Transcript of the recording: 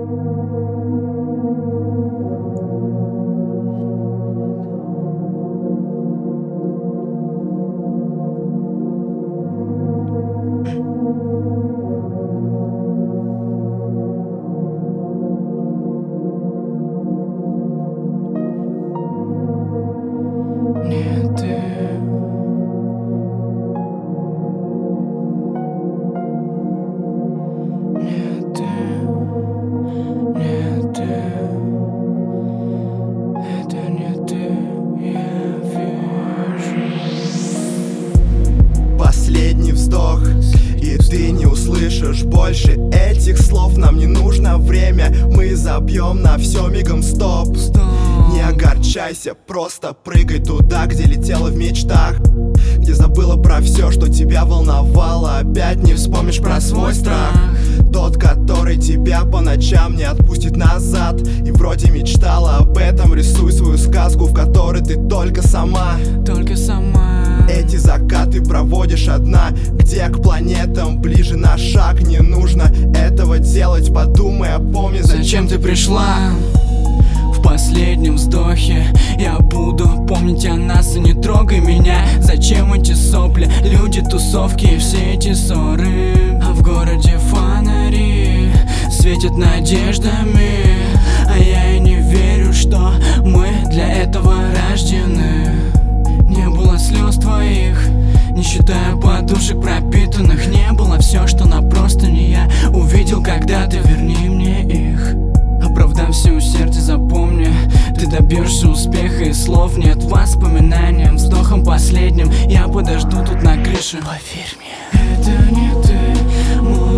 Последний вздох, и ты не услышишь больше этих слов. Нам не нужно время, мы забьем на все мигом стоп. Не огорчайся, просто прыгай туда, где летела в мечтах, где забыла про все, что тебя волновало. Опять не вспомнишь про свой страх, тот, который тебя по ночам не отпустит назад. И вроде мечтала об этом, рисуй свою сказку, в которой ты только сама. Эти закаты проводишь одна, где к планетам ближе на шаг. Не нужно этого делать, подумай, помни, зачем ты пришла. В последнем вздохе я буду помнить о нас, и не трогай меня. Зачем эти сопли, люди, тусовки и все эти ссоры? А в городе фонари светят надеждами, а я и не верю, что мы для этого рождены. Не было слез твоих, не считая подушек пропитанных. Не было все, что на простыне я увидел, когда ты верни мне их. Оправдав все усердие, запомни, ты добьешься успеха, и слов нет воспоминаниям. Вздохом последним я подожду тут на крыше. Поверь мне, это не ты, мой